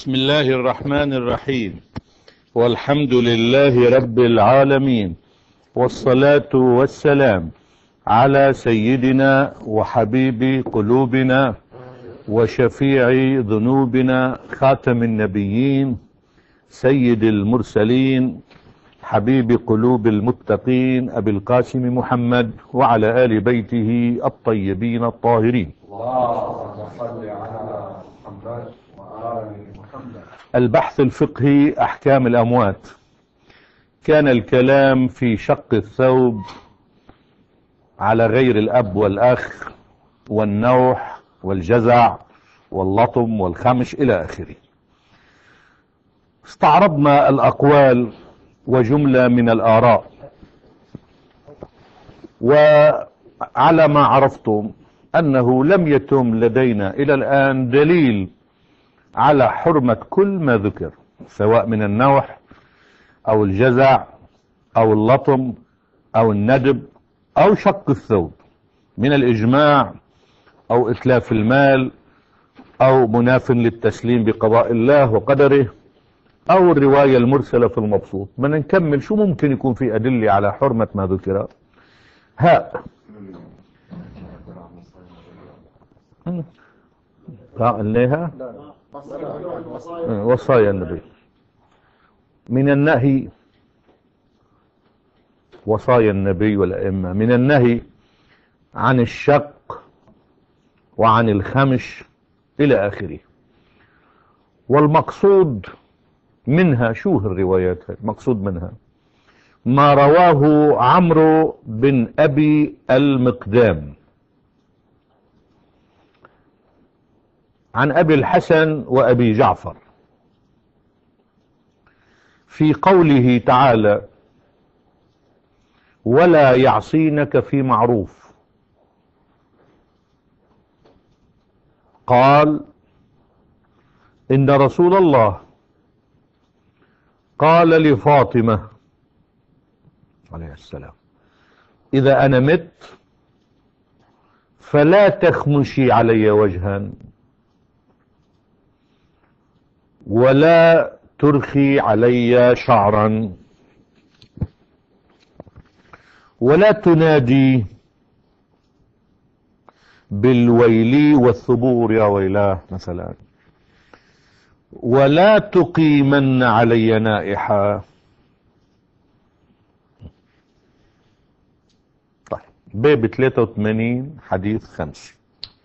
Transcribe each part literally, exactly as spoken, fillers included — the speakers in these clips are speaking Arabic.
بسم الله الرحمن الرحيم، والحمد لله رب العالمين، والصلاة والسلام على سيدنا وحبيب قلوبنا وشفيع ذنوبنا خاتم النبيين سيد المرسلين حبيب قلوب المتقين أبي القاسم محمد وعلى آل بيته الطيبين الطاهرين. اللهم صل على محمد وآل محمد. البحث الفقهي أحكام الأموات. كان الكلام في شق الثوب على غير الأب والأخ والنوح والجزع واللطم والخمش إلى آخره. استعرضنا الأقوال وجملة من الآراء، وعلى ما عرفتم أنه لم يتم لدينا إلى الآن دليل على حرمة كل ما ذكر، سواء من النوح أو الجزع أو اللطم أو الندب أو شق الثوب، من الإجماع أو إتلاف المال أو مناف للتسليم بقضاء الله وقدره أو الرواية المرسلة في المبسوط. من نكمل شو ممكن يكون في أدلة على حرمة ما ذكر. هاء قالناها وصايا النبي. من النهي وصايا النبي والأئمة، من النهي عن الشق وعن الخمش إلى آخره. والمقصود منها شو الروايات؟ المقصود منها ما رواه عمرو بن أبي المقدام عن أبي الحسن وأبي جعفر في قوله تعالى: ولا يعصينك في معروف. قال: إن رسول الله قال لفاطمة عليه السلام: إذا أنا مت فلا تخمشي علي وجها ولا ترخي علي شعرا ولا تنادي بالويل والثبور يا ويلاه مثلا، ولا تقيمن علي نائحة. طيب، باب ثلاثة وثمانين حديث خمسة.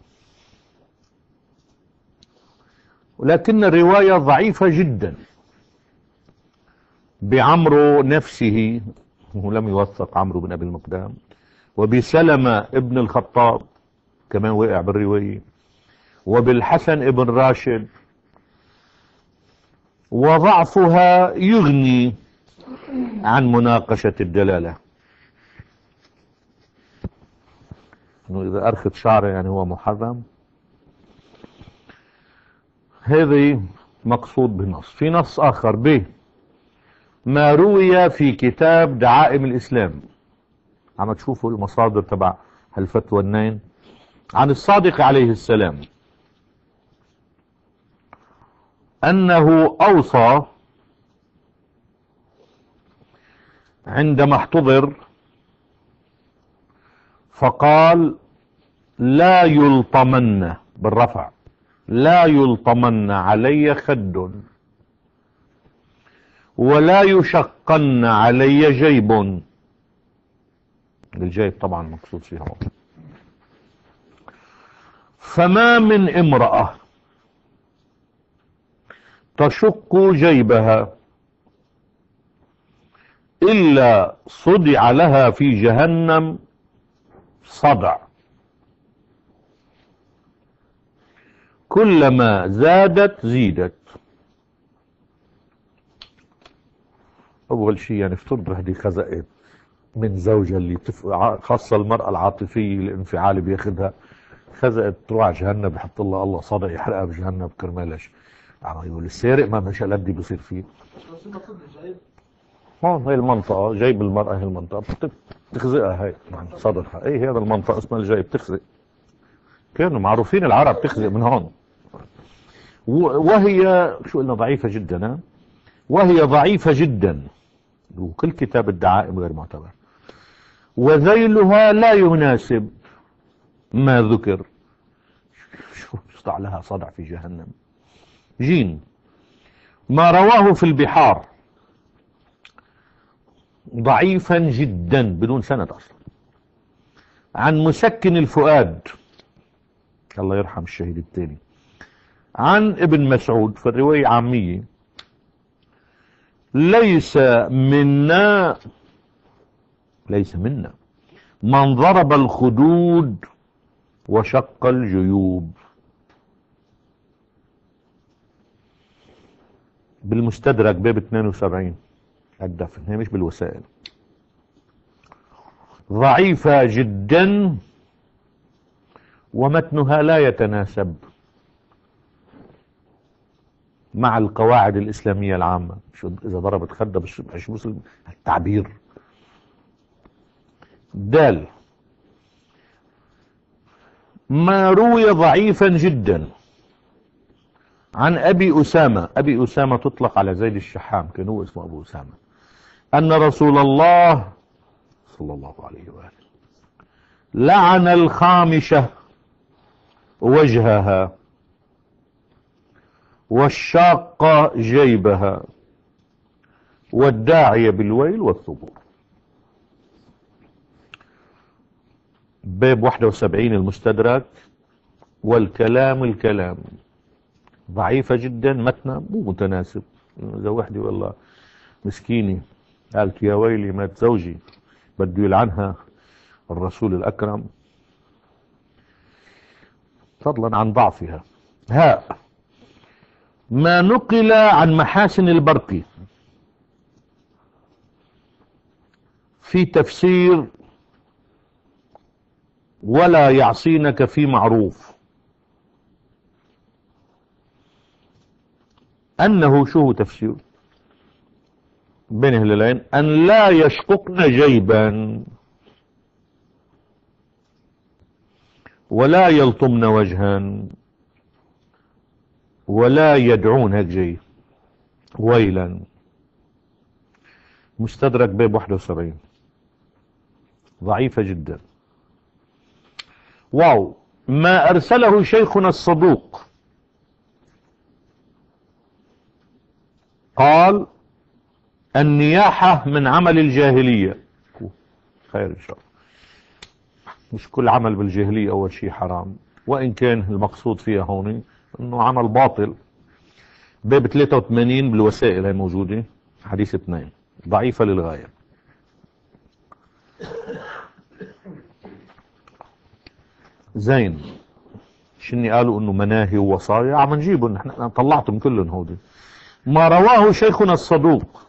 ولكن الرواية ضعيفة جدا بعمرو نفسه، ولم يوثق عمرو بن أبي المقدام، وبسلمة ابن الخطاب كمان وقع بالرواية، وبالحسن ابن راشد، وضعفها يغني عن مناقشة الدلالة. انه اذا ارخت شعره يعني هو محرم، هذه مقصود بالنص. في نص اخر به ما روي في كتاب دعائم الاسلام، عم تشوفوا المصادر تبع هالفتوى النين، عن الصادق عليه السلام أنه أوصى عندما احتضر فقال: لا يلطمن بالرفع، لا يلطمن علي خد، ولا يشقن علي جيب. الجيب طبعا مقصود فيها. فما من امرأة تشق جيبها إلا صدع لها في جهنم صدع، كلما زادت زيدت. أول شيء يعني افترض هذه خزقت من زوجها اللي تف... خاصة المرأة العاطفية الانفعالي بياخدها، خزقت تروح على جهنم بحط الله الله صدع يحرقها بجهنم كرمالش. عم يقول السارق ما مش قد بيصير فيه. هون هي المنطقة جيب المرأة، هي المنطقة بتخزقها هي صدرها، ايه هذا المنطقة اسمها الجيب بتخزق. كانوا معروفين العرب تخزق من هون. وهي شو قلنا ضعيفة جدا، وهي ضعيفة جدا، وكل كتاب الدعائم غير معتبر، وذيلها لا يناسب ما ذكر. شو يصدع لها صدع في جهنم. جيم، ما رواه في البحار ضعيفا جدا بدون سند أصلا، عن مسكن الفؤاد، الله يرحم الشهيد الثاني، عن ابن مسعود، في الرواية عامية، ليس منا ليس منا من ضرب الخدود وشق الجيوب. بالمستدرك باب اثنين وسبعين الدفن، هي مش بالوسائل. ضعيفة جدا ومتنها لا يتناسب مع القواعد الإسلامية العامة. شو إذا ضربت خدة مش مسلم التعبير. دال، ما روي ضعيفا جدا عن أبي أسامة، أبي أسامة تطلق على زيد الشحام، كان هو اسمه أبو أسامة، أن رسول الله صلى الله عليه وآله لعن الخامشة وجهها والشاقة جيبها والداعية بالويل والثبور. باب واحد وسبعين المستدرك. والكلام الكلام ضعيفة جدا، متنا مو متناسب. إذا وحدي والله مسكينة قالت يا ويلي مات زوجي بده يلعنها الرسول الأكرم، فضلا عن ضعفها. هاء، ما نقل عن محاسن البرقي في تفسير ولا يعصينك في معروف، أنه شو تفسير بين أهل العلم أن لا يشققن جيبا ولا يلطمن وجها ولا يدعون هيك جي ويلا. مستدرك باب واحد وسبعين ضعيفة جدا. واو، ما أرسله شيخنا الصدوق قال النياحة من عمل الجاهلية. خير إن شاء الله. مش كل عمل بالجاهلية أول شيء حرام، وإن كان المقصود فيها هون إنه عمل باطل. باب ثلاثة وثمانين بالوسائل هي موجودة، حديث اثنين، ضعيفة للغاية. زين، شني قالوا إنه مناهي ووصايا، عم نجيبهم نحن، طلعتهم كلهم هودي. ما رواه شيخنا الصدوق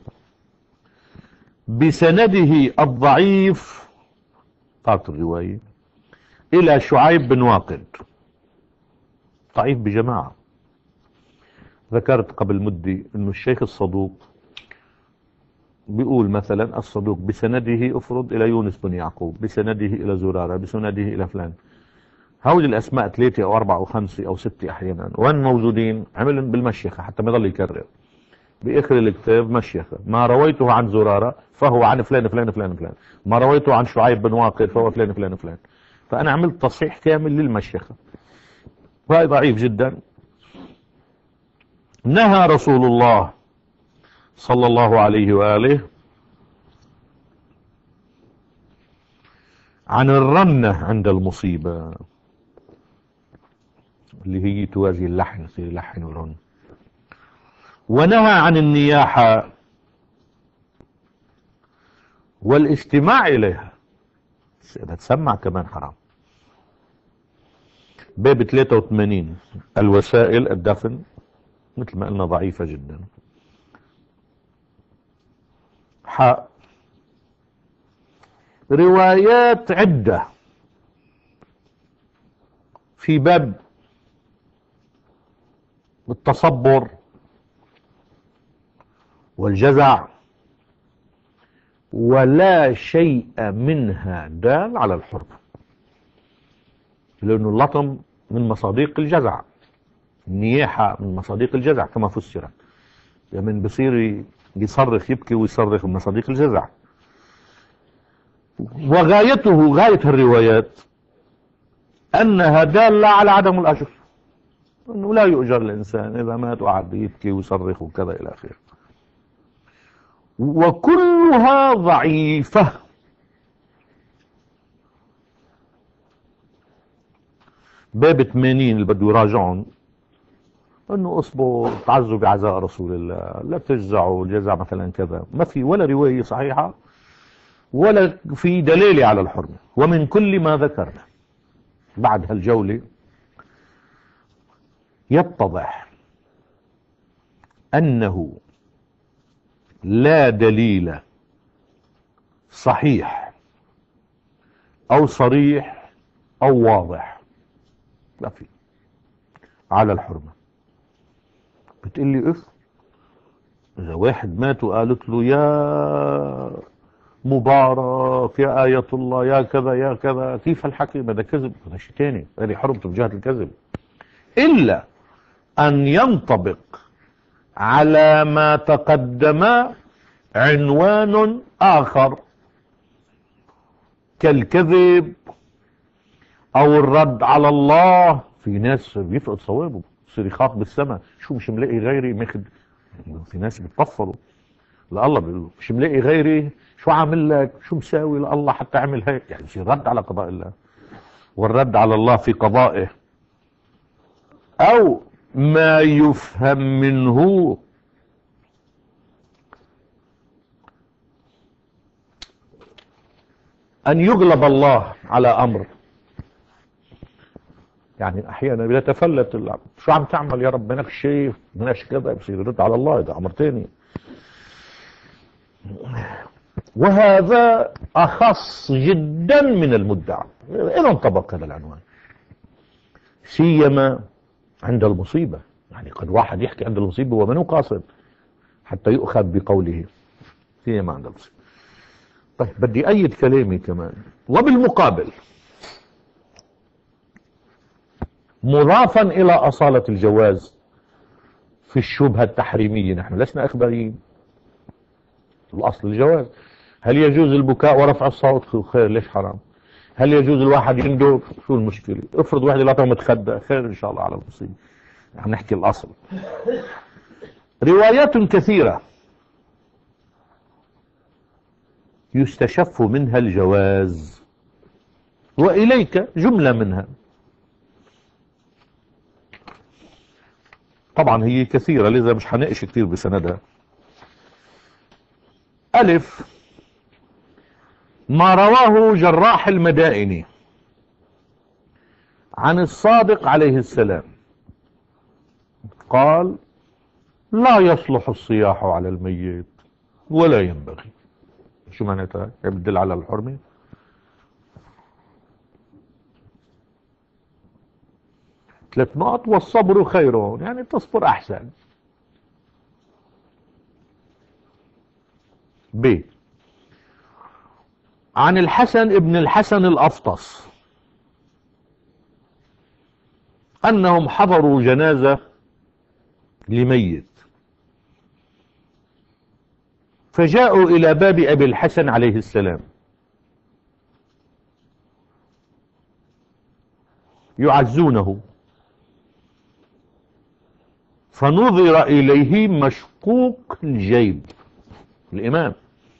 بسنده الضعيف، طاقة الرواية، إلى شعيب بن واقد، ضعيف بجماعة. ذكرت قبل مدة إنه الشيخ الصدوق بيقول مثلا الصدوق بسنده افرض إلى يونس بن يعقوب، بسنده إلى زرارة، بسنده إلى فلان. هؤلاء الأسماء ثلاثة أو أربعة أو خمسة أو ستة أحيانا، وين موجودين؟ عملهم بالمشيخة حتى ما يضل يكرر. بآخر الكتاب مشيخة، ما رويته عن زرارة فهو عن فلان فلان فلان فلان، ما رويته عن شعيب بن واقد فهو فلان فلان فلان. فأنا عملت تصحيح كامل للمشيخة، وهي ضعيف جدا. نهى رسول الله صلى الله عليه وآله عن الرنة عند المصيبة، اللي هي توازي اللحن، يصير لحن ورن. ونهى عن النياحة والاستماع إليها، تسمع كمان حرام. باب ثلاثة وثمانين الوسائل الدفن، مثل ما قلنا ضعيفة جدا. حاء، روايات عدة في باب التصبر والجزع، ولا شيء منها دال على الحرمة، لأنه اللطم من مصادق الجزع، النياحة من مصادق الجزع كما فسرت، يعني بصير يصرخ يبكي ويصرخ من مصادق الجزع. وغايته غاية الروايات أنها دالة على عدم الأجر، أنه لا يؤجر الإنسان إذا مات وقعد يبكي ويصرخ وكذا إلى آخره. وكلها ضعيفة. باب ثمانين اللي بده يراجعون انه اصبروا تعزوا بعزاء رسول الله، لا تجزعوا الجزع مثلا كذا، ما في ولا رواية صحيحة ولا في دليل على الحرمة. ومن كل ما ذكرنا بعد هالجولة يتضح انه لا دليل صحيح او صريح او واضح لا في على الحرمة. بتقول لي اف اذا واحد مات وقالت له يا مبارك يا آية الله يا كذا يا كذا، كيف الحكي؟ هذا كذب، هذا شيء ثاني، هذه حرمته بجهة الكذب، إلا أن ينطبق على ما تقدم عنوان آخر كالكذب أو الرد على الله. في ناس بيفقد صوابه يصير يخاف بالسماء، شو مش ملاقي غيري ماخد. في ناس بتطفروا لله بيقول له مش ملاقي غيري، شو عامل لك، شو مساوي لله حتى عمل هيك، يعني يصير رد على قضاء الله. والرد على الله في قضائه او ما يفهم منه ان يغلب الله على امر. يعني احيانا بيتفلت العبد، شو عم تعمل يا رب، منك شيء مناش كذا، بصير يرد على الله، ده امر تاني. وهذا اخص جدا من المدعى اذا انطبق هذا العنوان، سيما عند المصيبة. يعني قد واحد يحكي عند المصيبة ومنه قاصد حتى يؤخذ بقوله، سيما عند المصيبة. طيب بدي أيد كلامي كمان. وبالمقابل مضافا إلى أصالة الجواز في الشبهة التحريمية، نحن لسنا أخباريين، الأصل الجواز. هل يجوز البكاء ورفع الصوت؟ خير، ليش حرام؟ هل يجوز الواحد يندب؟ شو المشكلة؟ افرض واحد لا متخدى، خير إن شاء الله على المصيبة. عم نحكي الأصل. روايات كثيرة يستشف منها الجواز، وإليك جملة منها. طبعا هي كثيرة لذا مش حنقش كثير بسندها. ألف، ما رواه جراح المدائني عن الصادق عليه السلام قال: لا يصلح الصياح على الميت ولا ينبغي. شو معناتها؟ يبدل على الحرمة. ثلاث نقط: والصبر خير، يعني تصبر احسن. ب، عن الحسن ابن الحسن الأفطس أنهم حضروا جنازة لميت، فجاءوا إلى باب أبي الحسن عليه السلام يعزونه، فنظر إليه مشقوق الجيب. الإمام،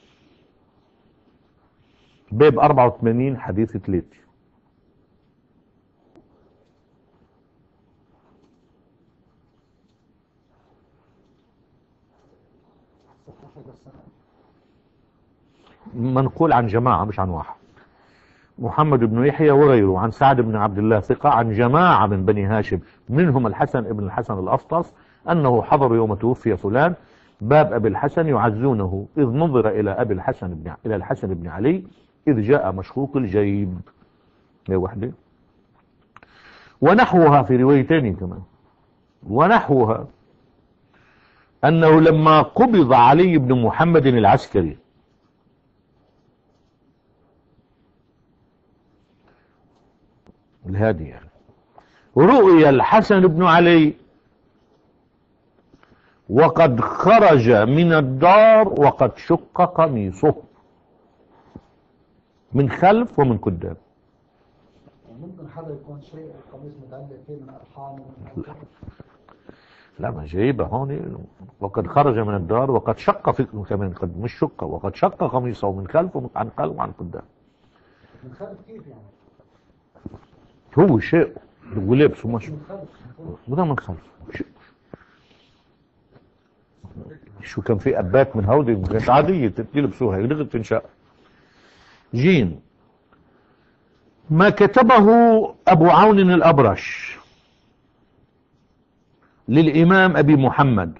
باب أربعة وثمانين حديث ثلاثة. منقول عن جماعة مش عن واحد، محمد بن يحيى وغيره، عن سعد بن عبد الله ثقة، عن جماعة من بني هاشم منهم الحسن ابن الحسن الأفطس أنه حضر يوم توفي فلان باب أبي الحسن يعزونه، إذ نظر إلى أبي الحسن بن إلى الحسن بن علي إذ جاء مشقوق الجيب. هي وحدة. ونحوها في روايتين كمان. ونحوها أنه لما قبض علي بن محمد العسكري الهادي يعني، رؤي الحسن بن علي وقد خرج من الدار وقد شق قميصه من خلف ومن قدام. ممكن حدا يكون شيء القميص متعلق فيه من أرحامه. لا، ما جايبه هون. وقد خرج من الدار وقد شق في كمان، قد مش شق، وقد شق قميصه من خلف ومن عن قلب وعن قدام. من خلف كيف يعني؟ هو شيء ولبسه مش من خلف. وده من خلف. شو, شو كان في ابات من هودي كانت عاديه تلبسوها يلغي تنشأ. جيم ما كتبه ابو عون الابرش للامام ابي محمد،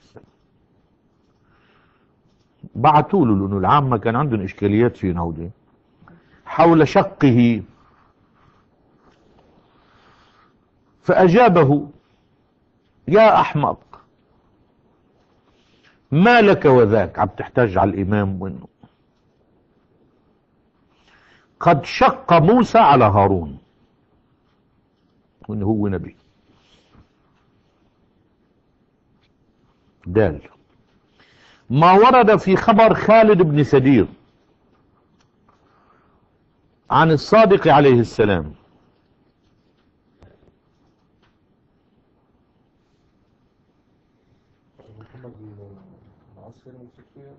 بعثوا له لانه العامه كان عندهم اشكاليات في هودي حول شقه، فاجابه: يا احمق، ما لك وذاك؟ عم تحتاج على الامام وانه قد شق موسى على هارون وانه هو نبي. دال ما ورد في خبر خالد بن سدير عن الصادق عليه السلام محمد العسكري ممسك فيها.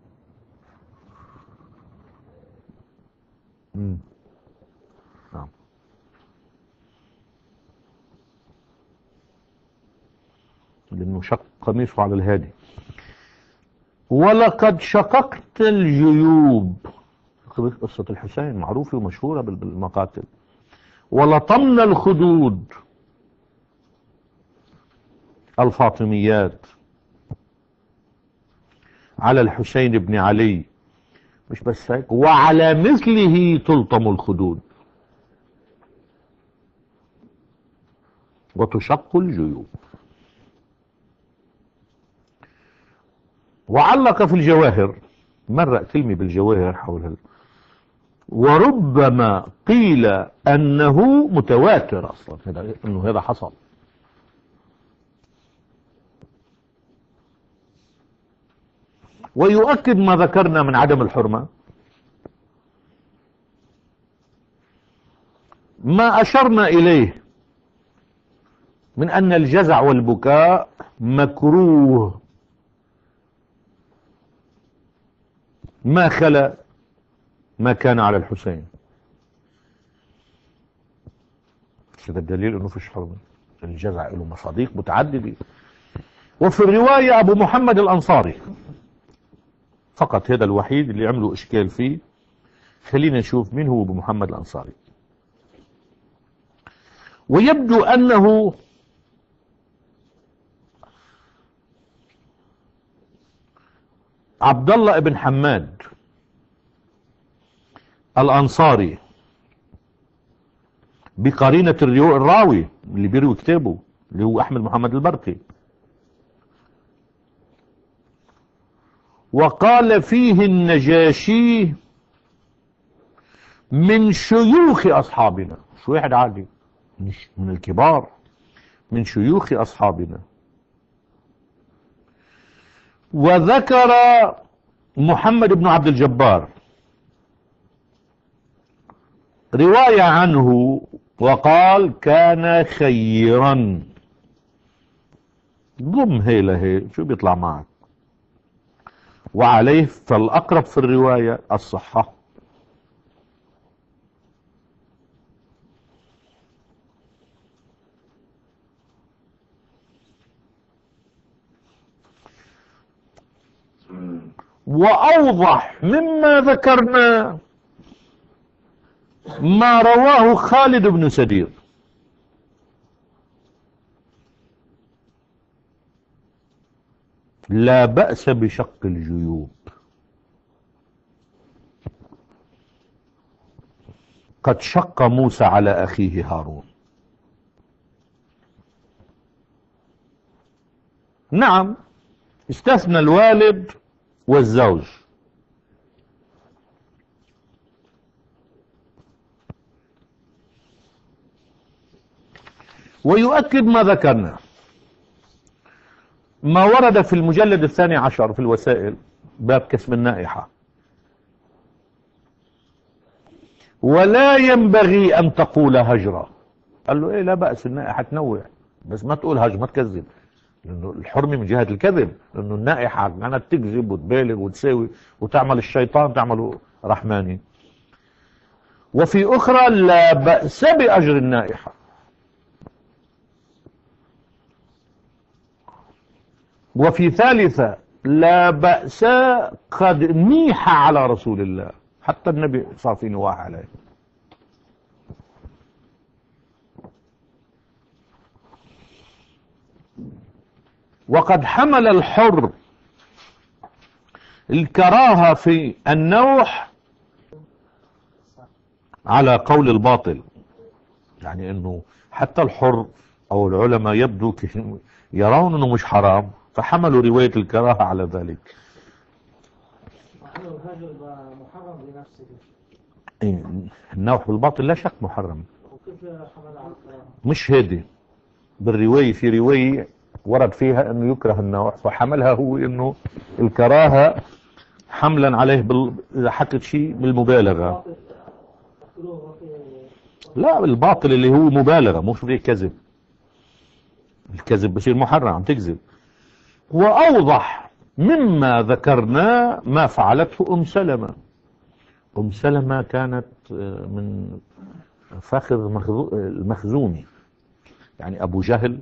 امم نعم. لانه شق قميصه على الهادي. ولقد شققت الجيوب، قصة الحسين معروفة ومشهورة بالمقاتل. ولطمنا الخدود، الفاطميات، على الحسين بن علي. مش بس هيك، وعلى مثله تلطم الخدود وتشق الجيوب. وعلق في الجواهر، مرة كلمة بالجواهر حول هذا، وربما قيل أنه متواتر أصلا هذا، أنه هذا حصل. ويؤكد ما ذكرنا من عدم الحرمة ما أشرنا إليه من أن الجزع والبكاء مكروه ما خلا ما كان على الحسين. هذا الدليل أنه فيش حرمة. الجزع له مصاديق متعددة. وفي الرواية أبو محمد الأنصاري فقط، هذا الوحيد اللي عملوا إشكال فيه. خلينا نشوف مين هو أبو محمد الأنصاري. ويبدو أنه عبد الله ابن حماد الأنصاري بقرينة الراوي اللي بيروي كتابه اللي هو أحمد محمد البرقي. وقال فيه النجاشي من شيوخ أصحابنا، مش واحد عادي، مش من الكبار، من شيوخ أصحابنا. وذكر محمد بن عبد الجبار رواية عنه وقال كان خيرا. ضم هي لهي شو بيطلع معك. وعليه فالأقرب في الرواية الصحة. وأوضح مما ذكرنا ما رواه خالد بن سدير لا بأس بشق الجيوب، قد شق موسى على أخيه هارون. نعم، استثنى الوالد والزوج. ويؤكد ما ذكرنا ما ورد في المجلد الثاني عشر في الوسائل باب كسب النائحة: ولا ينبغي أن تقول هجرة. قال له إيه، لا بأس النائحة تنوع، بس ما تقول هجر، ما تكذب، لأنه الحرمة من جهة الكذب، لأنه النائحة كانت تكذب وتبالغ وتساوي وتعمل الشيطان تعمله رحماني. وفي أخرى: لا بأس بأجر النائحة. وفي ثالثة: لا بأس قد نيح على رسول الله، حتى النبي صار في نواح عليه. وقد حمل الحر الكراهة في النوح على قول الباطل، يعني انه حتى الحر او العلماء يبدو يرون انه مش حرام، فحملوا رواية الكراهة على ذلك. الهجر محرم لنفسه. إيه، النوح بالباطل لا شك محرم. وكيف حمل على الكراهة؟ مش هيدي بالرواية، في رواية ورد فيها انه يكره النوح، فحملها هو انه الكراهة حملا عليه بال... اذا حكت شيء بالمبالغة. لا، الباطل اللي هو مبالغة، مش في كذب. الكذب بصير محرم، عم تكذب. واوضح مما ذكرنا ما فعلته ام سلمة. ام سلمة كانت من فخذ المخزومي، يعني ابو جهل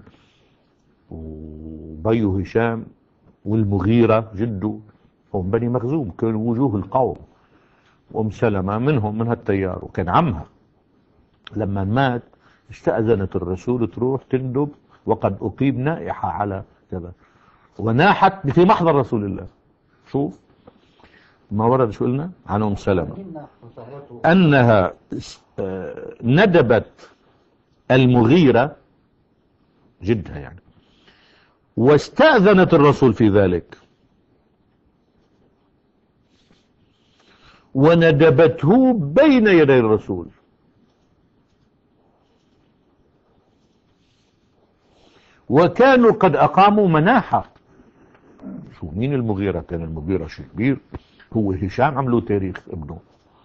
وبيه هشام والمغيرة جده هم بني مخزوم، كانوا وجوه القوم. وام سلمة منهم، من هالتيار، وكان عمها. لما مات استأذنت الرسول تروح تندب، وقد أقيم نائحة على كذا، وناحت في محضر رسول الله. شوف ما ورد، شو قلنا عن ام سلمة، انها ندبت المغيرة جدها يعني، واستأذنت الرسول في ذلك، وندبته بين يدي الرسول. وكانوا قد أقاموا مناحة. شو مين المغيرة؟ كان المغيرة شيء كبير، هو هشام عملوا تاريخ ابنه.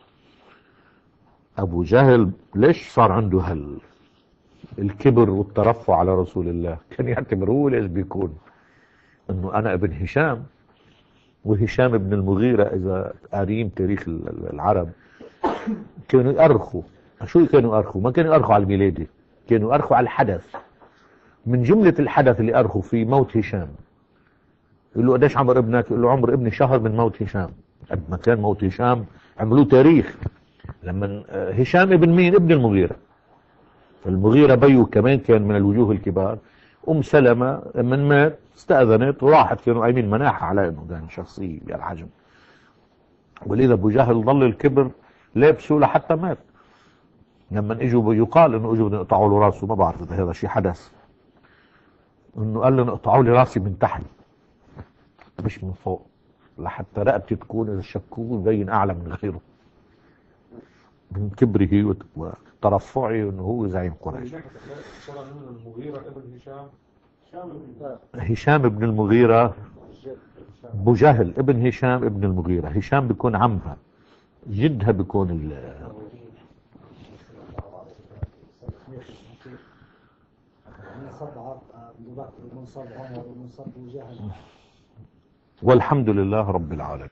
أبو جهل ليش صار عنده هال الكبر والترفع على رسول الله؟ كان يعتبر هو ليش بيكون انه انا ابن هشام، وهشام ابن المغيرة. اذا قارين تاريخ العرب كانوا يأرخوا. شو كانوا يأرخوا؟ ما كانوا يأرخوا على الميلادي، كانوا يأرخوا على الحدث. من جملة الحدث اللي أرخوا فيه موت هشام. يقول له قديش عمر ابنك؟ يقول له عمر ابني شهر من موت هشام. قد ما كان موت هشام عملوه تاريخ. لما هشام ابن مين؟ ابن المغيرة. فالمغيرة بيو كمان كان من الوجوه الكبار. ام سلمة لما مات استأذنت وراحت، كانوا قايمين مناحة على انه كان شخصية بهالحجم. ولذا ابو جهل ضل الكبر لابسه لحتى مات. لما اجوا يقال انه اجوا يقطعوا له راسه، ما بعرف اذا هذا شيء حدث، انه قال له اقطعوا لي راسي من تحت مش من فوق، لحتى رقبتي تكون اذا شكوه يبين اعلى من غيره، من كبره وترفعه انه هو زعيم قريش. المغيرة ابن هشام، هشام ابن المغيرة، ابو جهل ابن هشام ابن المغيرة. هشام بيكون عمها، جدها بيكون ال والحمد لله رب العالمين.